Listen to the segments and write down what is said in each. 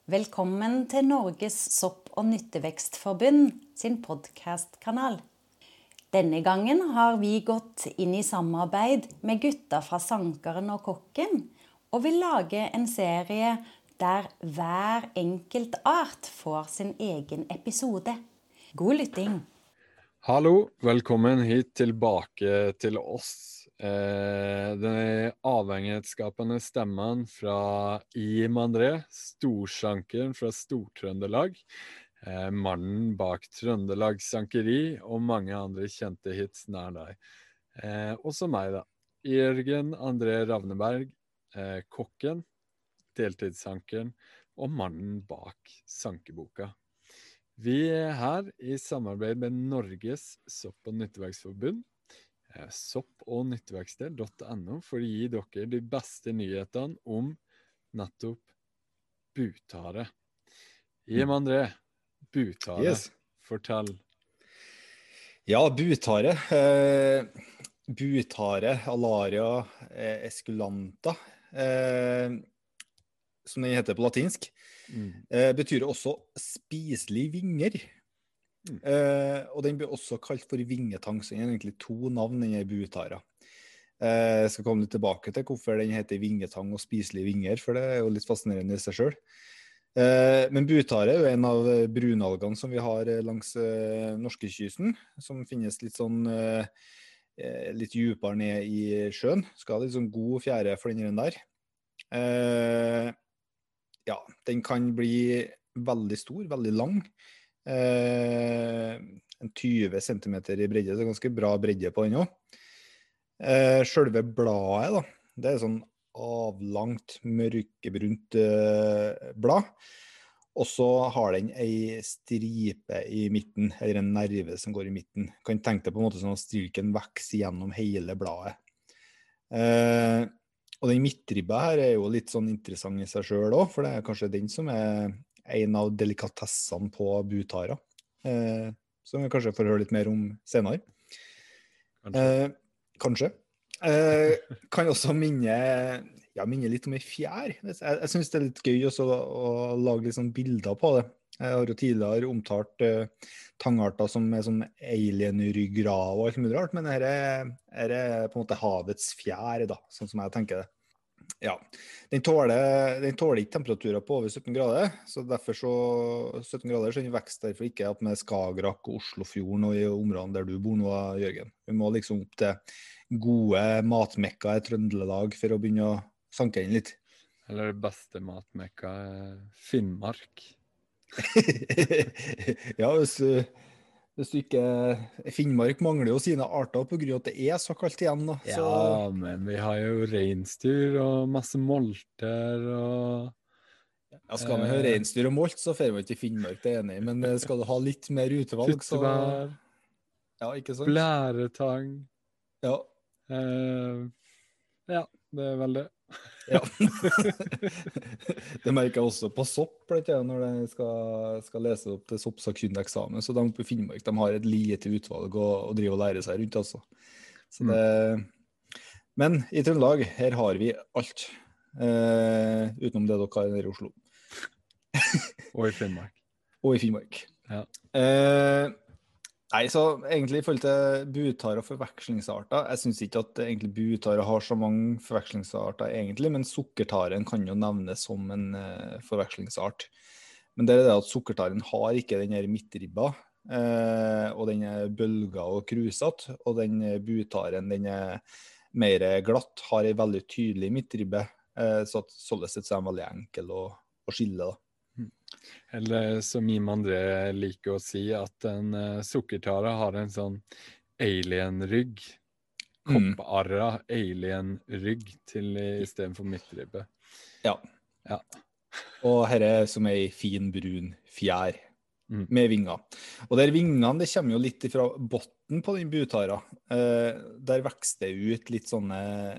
Velkommen til Norges Sopp- og Nyttevekstforbund sin podcastkanal. Denne gangen har vi gått inn i samarbeid med gutta fra Sankeren og Kokken, og vil lage en serie der hver enkelt art får sin egen episode. God lytting! Hallo, velkommen hit tilbake til oss. Den avhengighetsskapende stemmen fra Jim André, storsankeren fra Stortrøndelag, mannen bak Trøndelag Sankeri og mange andre kjente hits nær deg. Også meg da, Jørgen André Ravneberg, kokken, deltidssankeren og mannen bak sankeboka. Vi her i samarbeid med Norges Sopp- og Nyttevekstforbund, sopp-og-nytteverksted.no, for å gi dere de beste nyhetene om nettopp butare. Jim André, butare, Yes. fortell. Ja, butare. Butare, Alaria esculenta, som den heter på latinsk, betyr også spiselig vinger. Og den blir også kalt for vingetang, så den er egentlig to navn, den er butara. Jeg skal komme litt tilbake til hvorfor den heter vingetang og spiselig vinger, for det er jo litt fascinerende i seg selv. Men butare er jo en av brunalgene som vi har langs norskekysten, som finnes litt sånn litt djupere ned i sjøen. Skal ha litt sånn god fjære for den der. Ja, den kan bli veldig stor, veldig lang. En 20 centimeter i bredde, så det er ganske bra bredde på den også. Selve bladet da, det er sånn avlangt, mørkebrunt blad, og så har den en stripe i midten, eller en nerve som går i midten. Kan tenke deg på en måte sånn at stilken vokser gjennom hele bladet. Og den midtribba her er jo litt sånn interessant i seg selv også, for det er kanskje den som er en av delikatessene på butara, som vi kanskje får høre litt mer om senere. Kanskje. Kan også minne litt om en fjær. Jeg synes det er litt gøy også å lage litt sånn bilder på det. Jeg har jo tidligere omtalt tangarter som er sånn alien-ryggrav og alt mulig rart, men her er på en måte havets fjær da, sånn som jeg tenker det. Ja, den tåler ikke temperaturer på over 17 grader, så derfor 17 grader, så den vekst derfor ikke opp med Skagerrak og Oslofjorden og i områdene der du bor nå, Jørgen. Vi må liksom opp til gode matmekka i Trøndelag for å begynne å sanke inn litt. Eller det beste matmekka Finnmark. Ja, hvis du ikke... Finnmark mangler jo sine arter på grunn av at det er så kaldt igjen da. Så... Ja, men vi har jo reinsdyr og masse molter og... Ja, skal vi høre reinsdyr og molt, så får vi ikke Finnmark, det er enig, men skal du ha litt mer utvalg, så... Kuttebær, ja, ikke sant? blæretang. Ja. Ja, det er vel det. Ja. Det merker jeg også på sopp, når jeg skal lese opp til soppsakkyndig-eksamen, så de på Finnmark, de har et lite utvalg å drive og lære seg rundt, altså. Så det... Men i Trøndelag, her har vi alt, utenom det dere har nede i Oslo. Og i Finnmark. Og i Finnmark. Ja. Nei, så egentlig i forhold til butare og forvekslingsarter, jeg synes ikke at egentlig butare har så mange forvekslingsarter egentlig, men sukkertaren kan jo nevnes som en forvekslingsart. Men det er det at sukkertaren har ikke den her midtribba, og den er bølget og krusat, og den butaren, den er mer glatt, har en veldig tydelig midtribbe, så at således er den veldig enkel å skille da. Eller som Jim André liker å si, at en sukkertare har en sånn alien-rygg. Kopparra alien-rygg i stedet for midtribbe. Ja. Og her er som en fin brun fjær med vinger. Og der vingene, det kommer jo litt fra botten på den butara. Der vokser det ut litt sånne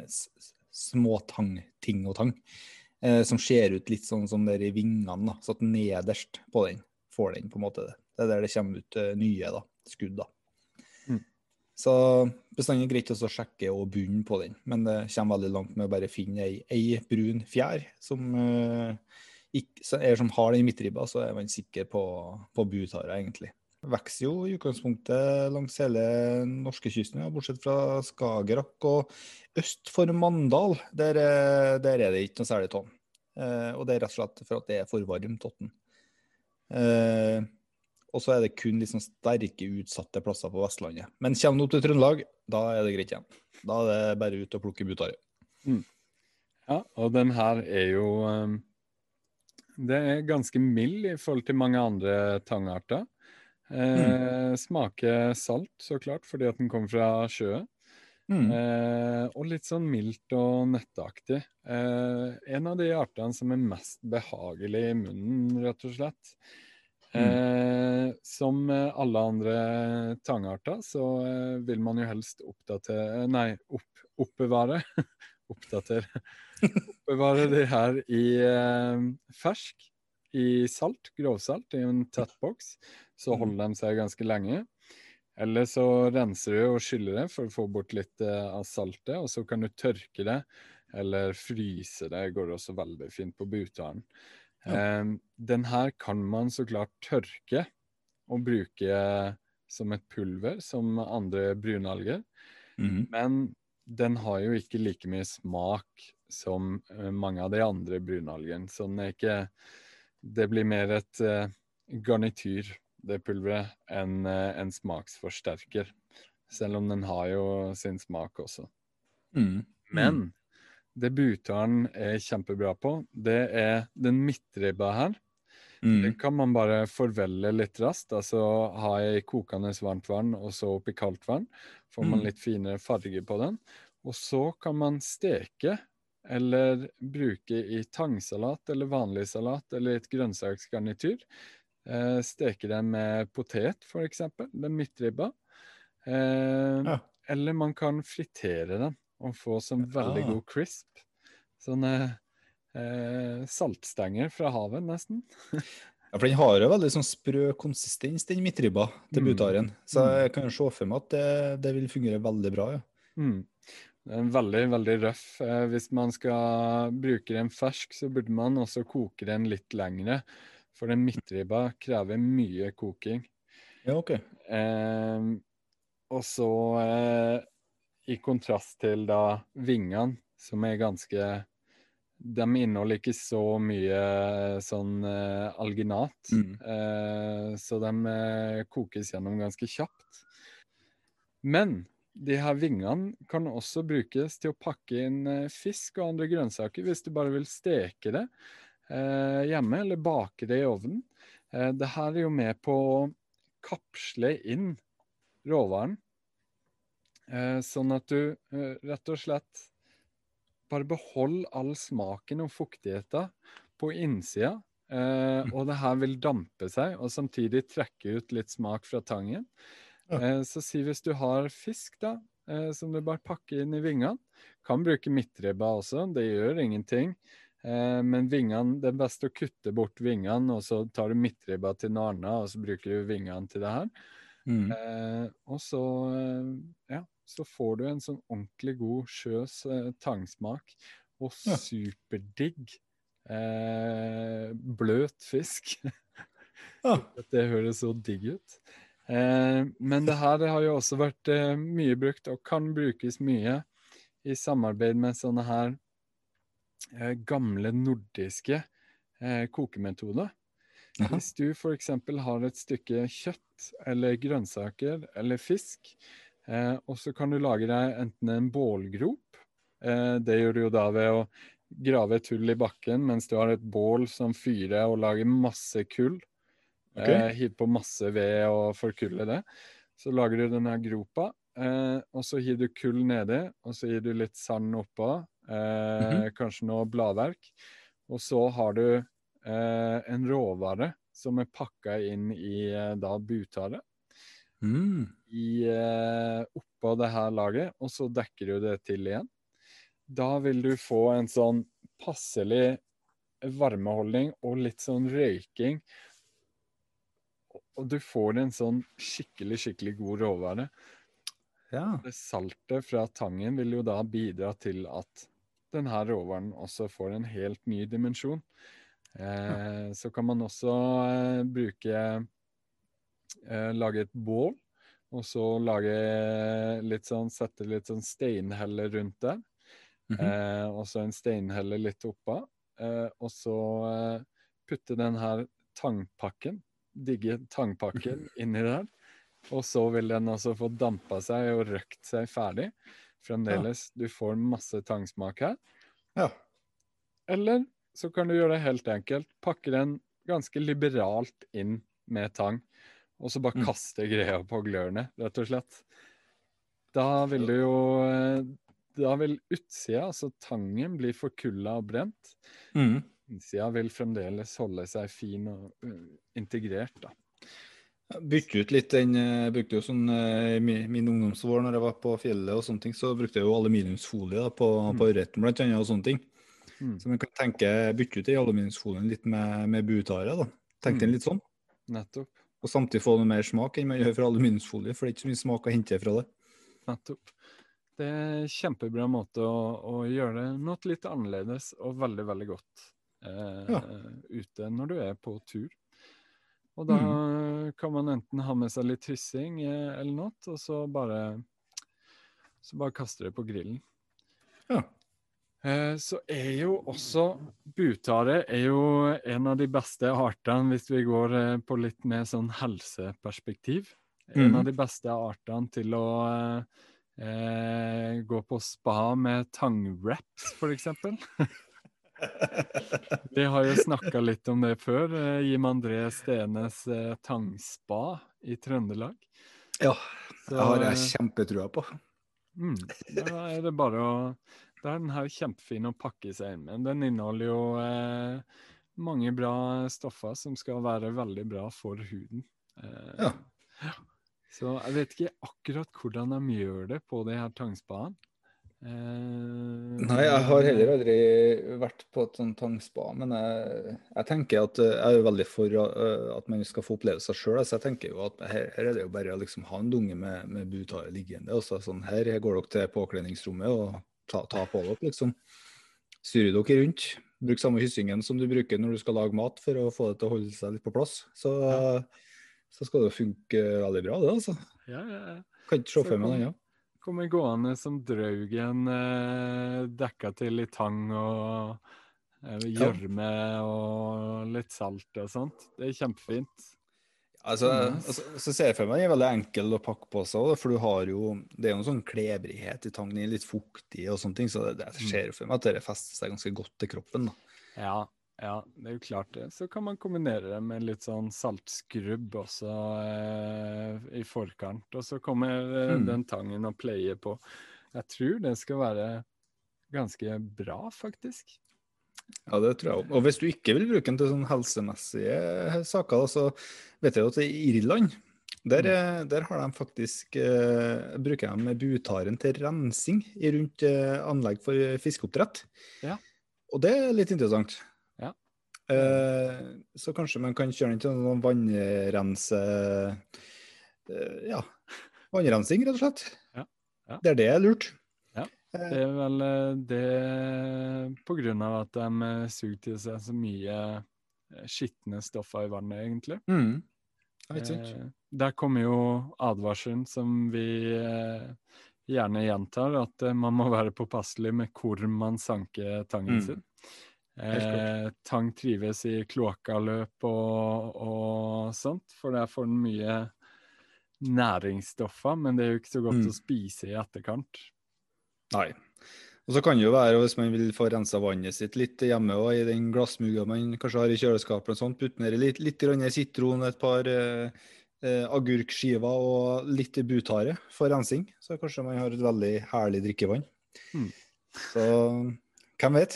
ting og tang. Som ser ut litt sånn som der i vingene, da. Så at nederst på den får den på en måte det. Det er der det kommer ut nye da, skudd da. Så bestandig greit å sjekke og bunne på den, men det kommer veldig langt med å bare finne ei brun fjær som som har den midtribba, så man sikker på butare, egentlig. Vokser jo i utgangspunktet langs hele norskekysten, ja, bortsett fra Skagerrak og øst for Mandal. Der det ikke noe særlig tonn. Og det rett og slett for at det for varmt totten. Og så det kun liksom sterke utsatte plasser på Vestlandet. Men kommer du opp til Trøndelag, da det greit igjen. Da det bare ut og plukke butare. Ja, og den her jo det ganske mild i forhold til mange andre tangarter. Smaker salt, så klart, fordi at den kommer fra sjøen. Og litt sånn mildt og nøtteaktig. En av de artene som mest behagelig i munnen, rett og slett. Som alle andre tangarter, så vil man jo helst oppbevare oppbevare det her i fersk, i salt, grovsalt, i en tett boks, så holder de seg ganske lenge. Eller så renser du og skyller det for å få bort litt av saltet, og så kan du tørke det, eller fryse det, går også veldig fint på butaren. Den her kan man så klart tørke og bruke som et pulver, som andre brunalger, men den har jo ikke like mye smak som mange av de andre brunalgene, så det blir mer et garnityr, det pulveret, enn en smaksforsterker, selv om den har jo sin smak også. Men det butaren kjempebra på, det den midtribba her. Det kan man bare forvelle litt raskt, altså ha i kokende varmt vann, og så opp i kaldt vann, får man litt finere farge på den. Og så kan man steke, eller bruke i tangsalat, eller vanlig salat, eller et grønnsaksgarnityr. Steke den med potet, for eksempel, den midtribba. Eller man kan fritere den, og få sånn veldig god crisp. Sånne saltstenger fra havet, nesten. Ja, for den har jo veldig sånn sprø konsistens, den midtribba til butaren. Så jeg kan jo se for meg at det vil fungere veldig bra, ja. Det veldig, veldig røff. Hvis man skal bruke den fersk, så burde man også koke den litt lengre, for den midtribba krever mye koking. Ja, ok. Og så i kontrast til da vingene, som ganske, de inneholder ikke så mye sånn alginat, så de kokes gjennom ganske kjapt. Men de her vingene kan også brukes til å pakke inn fisk og andre grønnsaker, hvis du bare vil steke det hjemme, eller bake det i ovnen. Det her jo med på å kapsle inn råvaren, sånn at du rett og slett bare behold all smaken og fuktigheten på innsida, og det her vil dampe seg, og samtidig trekke ut litt smak fra tangen. Så si hvis du har fisk da, som du bare pakker inn i vingene, kan bruke midtribba også, det gjør ingenting, men vingene, det best å kutte bort vingene, og så tar du midtribba til noe annet, og så bruker du vingene til det her. Og så, så får du en sånn ordentlig god sjøs tangsmak, og superdigg bløt fisk. Det høres så digg ut. Men det her det har jo også vært mye brukt, og kan brukes mye i samarbeid med sånne her gamle nordiske kokemetoder. Hvis du for eksempel har et stykke kjøtt, eller grønnsaker, eller fisk, og så kan du lage deg enten en bålgrop. Det gjør du jo da ved å grave et hull i bakken, mens du har et bål som fyrer og lager masse kull. Hiv på masse ved og forkulle det. Så lager du denne gropa, og så hiver du kull nedi, og så gir du litt sand oppå, kanskje noe bladverk, og så har du en råvare som pakket inn i da butare, oppå det her laget, og så dekker du det til igjen. Da vil du få en sånn passelig varmeholdning og litt sånn røyking, og du får en sånn skikkelig god råvare. Det saltet fra tangen vil jo da bidra til at denne råvaren også får en helt ny dimensjon. Så kan man også lage et bål, og så sette litt sånn steinhelle rundt der. Og så en steinhelle litt oppa. Og så putte den her digge tangpakken inni der. Og så vil den altså få dampa seg og røkt seg ferdig. Fremdeles, du får masse tangsmak her. Ja. Eller så kan du gjøre det helt enkelt. Pakke den ganske liberalt inn med tang, og så bare kaste greia på glørne, rett og slett. Da vil utsida, altså tangen, bli forkullet og brent. Innsida vil fremdeles holde seg fin og integrert, da. Jeg brukte ut litt brukte jo sånn min ungdomsår når jeg var på fjellet og sånne ting, så brukte jeg jo aluminiumsfolie da, på ørreten blant annet og sånne ting. Så man kan bytte ut i aluminiumsfolien litt med butare da. Tenk den litt sånn. Nettopp. Og samtidig få noe mer smak enn man gjør fra aluminiumsfolie, for det er ikke så mye smak å hente fra det. Nettopp. Det er kjempebra måte å gjøre det noe litt annerledes og veldig, veldig godt ute når du er på tur. Og da kan man enten ha med seg litt hyssing eller noe, og så bare kaste det på grillen. Ja. Så jo også butare jo en av de beste artene hvis vi går på litt mer sånn helseperspektiv. En av de beste artene til å gå på spa med tangwraps, for eksempel. Vi har jo snakket litt om det før. Jim André Stenes tangspa i Trøndelag. Ja, det har jeg kjempetrua på. Da det bare da den her kjempefin å pakke seg inn med. Den inneholder jo mange bra stoffer som skal være veldig bra for huden. Ja. Så jeg vet ikke akkurat hvordan de gjør det på de her tangspaen. Nei, jeg har heller aldri vært på et sånt tangspa, men jeg tenker at jeg er jo veldig for at man skal få opplevelser selv, så jeg tenker jo at her det jo bare å liksom ha en dunge med butare liggende, og så sånn, her går dere til påkledningsrommet og ta på dere, liksom. Styrer dere rundt, bruk samme hyssingen som du bruker når du skal lage mat for å få det til å holde seg litt på plass, så skal det funke veldig bra det, altså. Ja. Kan ikke se for meg den, ja. Kommer gående som draugen dekka til i tang og gjørme og litt salt og sånt. Det er kjempefint. Altså, så ser jeg for meg den er veldig enkel å pakke på seg, for det er jo en sånn klebrighet i tangen, litt fuktig og sånne ting, så det ser jo for meg at det fester seg ganske godt til kroppen da. Ja, det er jo klart det. Så kan man kombinere det med litt sånn saltskrubb også i forkant, og så kommer den tangen og pleier på. Jeg tror det skal være ganske bra, faktisk. Ja, det tror jeg også. Og hvis du ikke vil bruke den til sånn helsemessige saker, så vet jeg at i Irland, der har de faktisk, bruker de butaren til rensing rundt anlegg for fiskeoppdrett. Ja. Og det er litt interessant. Så kanskje man kan kjøre den til noen vannrensing, rett og slett. Ja. Det er lurt. Ja, det er vel det på grunn av at de suger til seg så mye skittende stoffer i vannet, egentlig. Der kommer jo advarselen som vi gjerne gjentar, at man må være påpasselig med hvor man sanker tangen sin. Tang trives i kloakkaløp og sånt, for der får den mye næringsstoffer, men det er jo ikke så godt å spise i etterkant. Nei. Og så kan det jo være, hvis man vil få renset vannet sitt litt hjemme, og i den glassmugga man kanskje har i kjøleskapet og sånt, putte ned litt sitron, et par agurkskiver og litt butare for rensing, så kanskje man har et veldig herlig drikkevann. Så, hvem vet?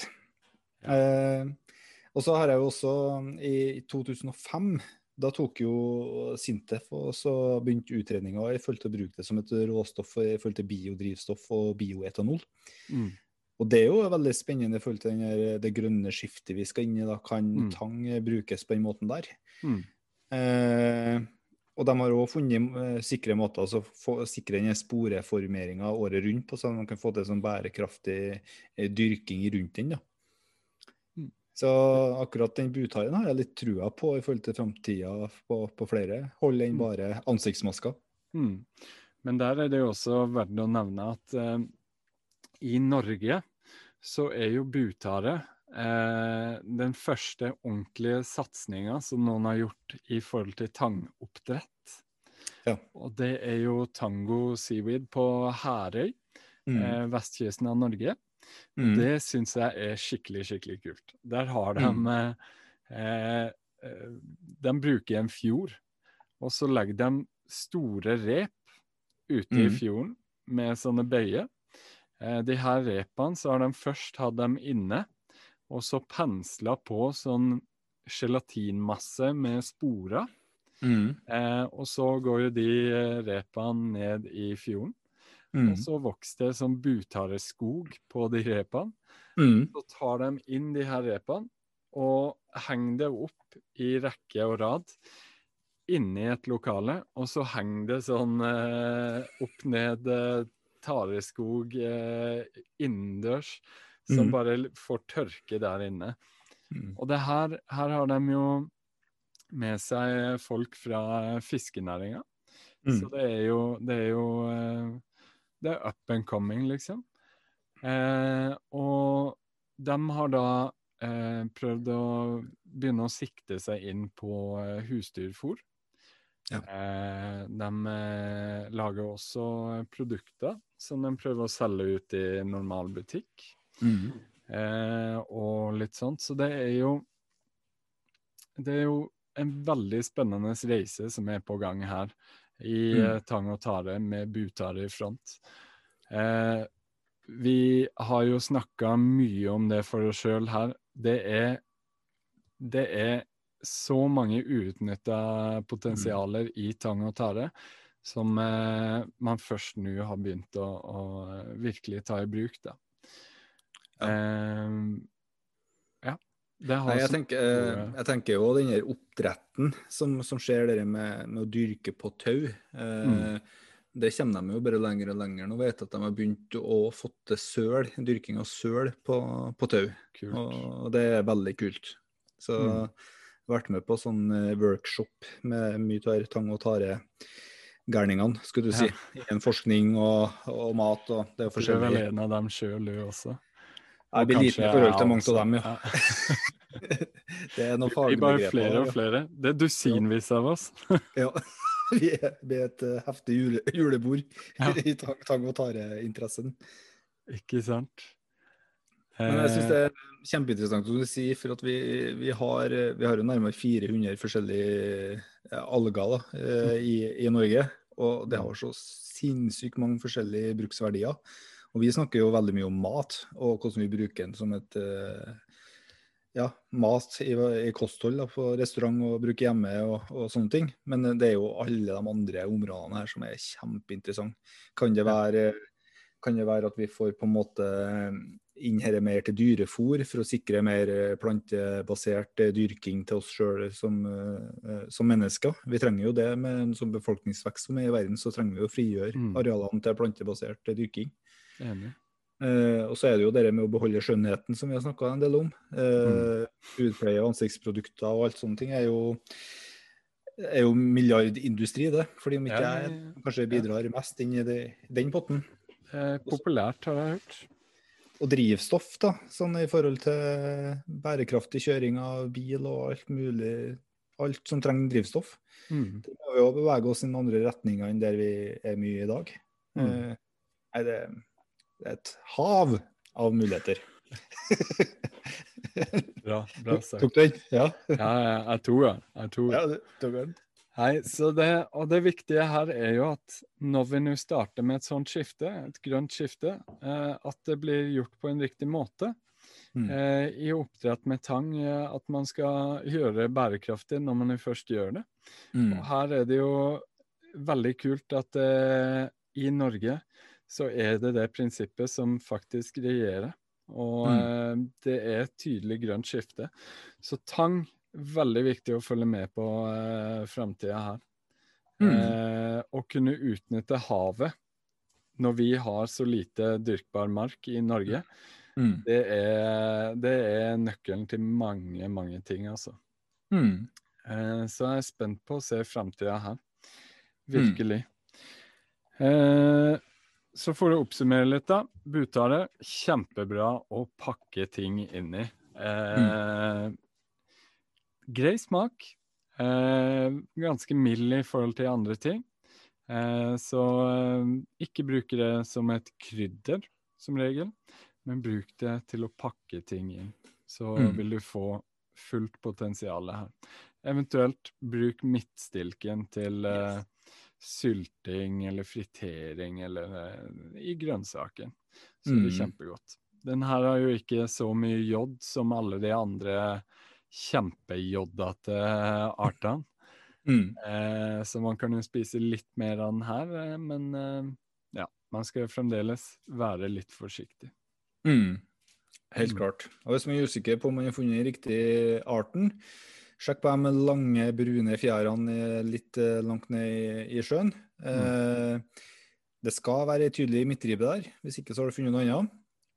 Og så har jeg jo også i 2005, da tok jo Sintef og så begynte utredninger i forhold til å bruke det som et råstoff i forhold til biodrivstoff og bioetanol. Og det er jo veldig spennende i forhold til det grønne skiftet vi skal inn i da. Kan tang brukes på den måten der? Og de har også funnet sikre måter å sikre denne sporeformeringen året rundt på, så man kan få til sånn bærekraftig dyrking rundt den da. Så akkurat den butaren har jeg litt trua på i forhold til fremtiden på flere hold enn bare ansiktsmasker. Men der er det jo også verdt å nevne at i Norge så er jo butare den første ordentlige satsningen som noen har gjort i forhold til tangoppdrett. Ja. Og det er jo Tango Seaweed på Herøy, vestkysten av Norge. Det synes jeg er skikkelig, skikkelig kult. Der har de bruker en fjord, og så legger de store rep ute i fjorden med sånne bøyer. De her repene, så har de først hatt dem inne, og så penslet på sånn gelatinmasse med sporer. Og så går jo de repene ned i fjorden. Og så vokste det som butareskog på de repene. Så tar de inn de her repene og henger det opp i rekke og rad inne i et lokale, og så henger det sånn opp ned tareskog innendørs som bare får tørke der inne. Og det her har de jo med seg folk fra fiskenæringa. Så det er jo det er up and coming, liksom. Og de har da prøvd å begynne å sikte seg inn på husdyrfôr. Ja. De lager også produkter som de prøver å selge ut i normal butikk. Og litt sånt. Så det er jo en veldig spennende reise som er på gang her i Tang og Tare med butare i front. Vi har jo snakket mye om det for oss selv her. Det er så mange uutnyttede potensialer i Tang og Tare som man først nå har begynt å virkelig ta i bruk. Da. Jeg tenker jo den her oppdretten som skjer der med å dyrke på tau. Det kommer de jo bare lenger og lenger. Nå vet jeg at de har begynt å få til dyrking av søl på tau. Kult. Og det er veldig kult. Så jeg har vært med på sånn workshop med mye av Tang og Tare-gærningene, skulle du si. En forskning og mat og det er forskjellig. Du er vel en av dem selv, du også? Jeg blir liten i forhold til mange av dem, ja. Det er noen faglige begreper. Vi bare flere og flere. Det er dusinvis av oss. Ja, vi er et heftig julebord i Tang og Tare-interessen. Ikke sant? Men jeg synes det er kjempeinteressant som du sier, for at vi har jo nærmere 400 forskjellige alger da, i Norge, og det har så sinnssykt mange forskjellige bruksverdier. Og vi snakker jo veldig mye om mat, og hvordan vi bruker den som et mat i kosthold da, på restaurant og bruke hjemme og sånne ting. Men det er jo alle de andre områdene her som er kjempeinteressant. Kan det være at vi får på en måte innhere mer til dyrefôr for å sikre mer plantebasert dyrking til oss selv som mennesker? Vi trenger jo det med en sånn befolkningsvekst som er i verden, så trenger vi å frigjøre arealene til plantebasert dyrking. Enig. Og så er det jo det med å beholde skjønnheten som vi har snakket en del om. Hudpleie og ansiktsprodukter og alt sånne ting er jo milliardindustri det, fordi om ikke jeg kanskje bidrar mest inn i den potten. Populært har jeg hørt. Og drivstoff da, sånn i forhold til bærekraftig kjøring av bil og alt mulig, alt som trenger drivstoff. Det må vi jo bevege oss i den andre retningen enn der vi er mye i dag. Det er et hav av muligheter. Bra sagt. Tok du den? Ja. Ja, jeg tok den. Ja, du tok den. Hei, så det viktige her er jo at når vi nå starter med et sånt skifte, et grønt skifte, at det blir gjort på en riktig måte. I oppdrett med tang, at man skal gjøre bærekraftig når man først gjør det. Og her er det jo veldig kult at i Norge så er det prinsippet som faktisk regjerer. Og det er et tydelig grønt skifte. Så tang, veldig viktig å følge med på fremtiden her. Å kunne utnytte havet når vi har så lite dyrkbar mark i Norge, Det er nøkkelen til mange, mange ting, altså. Så jeg er spent på å se fremtiden her. Virkelig. Så får du oppsummere litt da. Butare, kjempebra å pakke ting inn i. Grei smak. Ganske mild i forhold til andre ting. Så ikke bruke det som et krydder, som regel, men bruk det til å pakke ting inn. Så vil du få fullt potensial her. Eventuelt bruk midtstilken til sylting eller fritering eller i grønnsaken. Så det er kjempegodt. Den her har jo ikke så mye jod som alle de andre kjempejoddete artene. Så man kan jo spise litt mer av den her, men ja, man skal fremdeles være litt forsiktig. Helt klart. Og hvis man er usikker på om man har funnet riktig arten, sjekk på de med lange, brune fjærene litt langt ned i sjøen. Det skal være tydelig midtribe der, hvis ikke så har du funnet noe annet.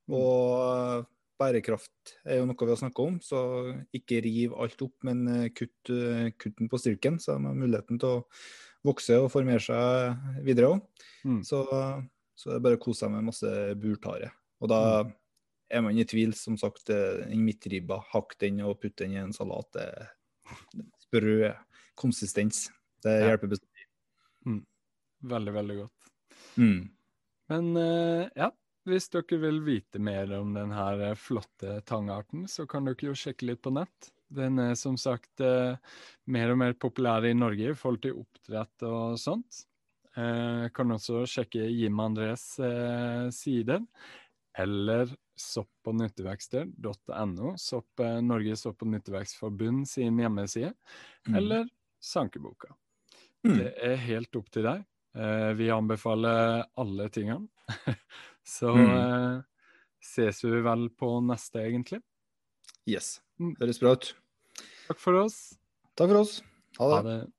Og bærekraft er jo noe vi har snakket om, så ikke riv alt opp, men kutt den på styrken, så man har muligheten til å vokse og formere seg videre også. Så det er bare å kose seg med masse burtare. Og da er man i tvil, som sagt, en midtribba, hakk den og putt den i en salat. Sprø konsistens. Det hjelper bestandig. Veldig, veldig godt. Men ja, hvis dere vil vite mer om denne flotte tangarten, så kan dere jo sjekke litt på nett. Den er som sagt mer og mer populær i Norge i forhold til oppdrett og sånt. Kan også sjekke Jim Andres sider, eller sopp- og nyttevekster.no, Norges sopp- og nyttevekstforbund sin hjemmeside, eller Sankeboka. Det er helt opp til deg. Vi anbefaler alle tingene. Så ses vi vel på neste, egentlig. Yes, høres bra ut. Takk for oss. Takk for oss. Ha det. Ha det.